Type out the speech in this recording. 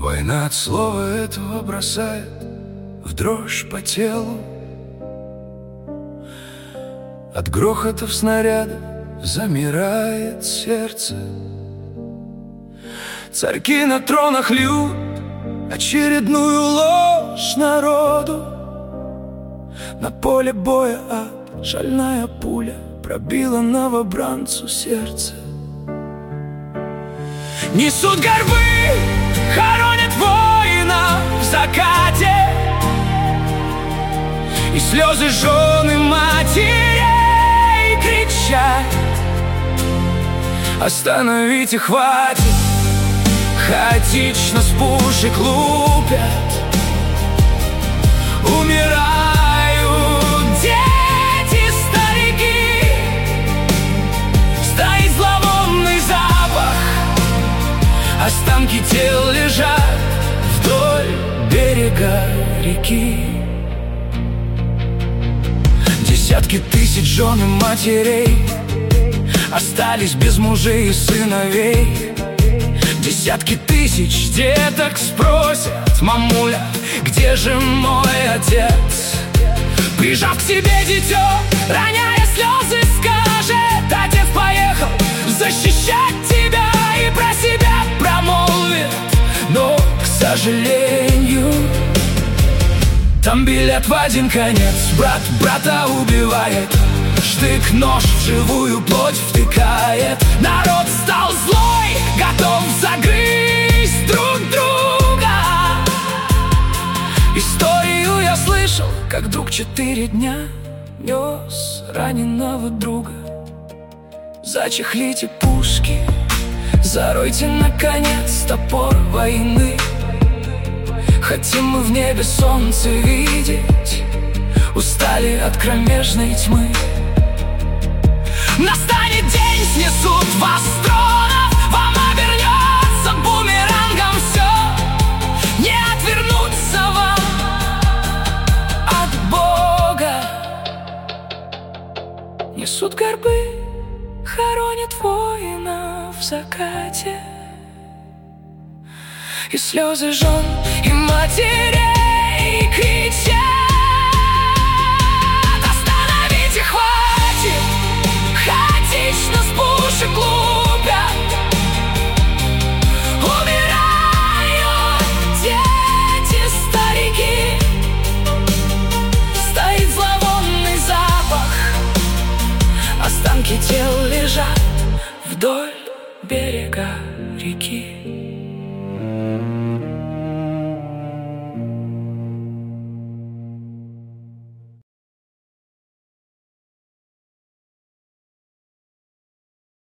Война от слова этого бросает в дрожь по телу. От грохотов снаряда замирает сердце. Царьки на тронах льют очередную ложь народу. На поле боя шальная пуля пробила новобранцу сердце. Несут горбы, хоронят воина в закате, и слезы жен и матерей кричат: остановите, хватит! Хаотично с пушек лупят. Умирают дети, старики. Стоит зловонный запах. Останки тел лежат вдоль берега реки. Десятки тысяч жен и матерей остались без мужей и сыновей. Десятки тысяч деток спросят: мамуля, где же мой отец? Прижав к себе дитё, роняя слезы, скажет: отец поехал защищать тебя, и про себя промолвит. Но, к сожалению, там билет в один конец. Брат брата убивает, штык-нож в живую плоть втыкает. Народ стал злой, готов загрызть друг друга. Историю я слышал, как друг 4 дня нес раненого друга. Зачехлите пушки, заройте наконец топор войны. Хотим мы в небе солнце видеть, устали от кромешной тьмы. Настанет день, снесут вас с тронов, вам обернется бумерангом все. Не отвернуться вам от Бога. Несут горбы, хоронят воина в закате, и слезы жен и матерей кричат: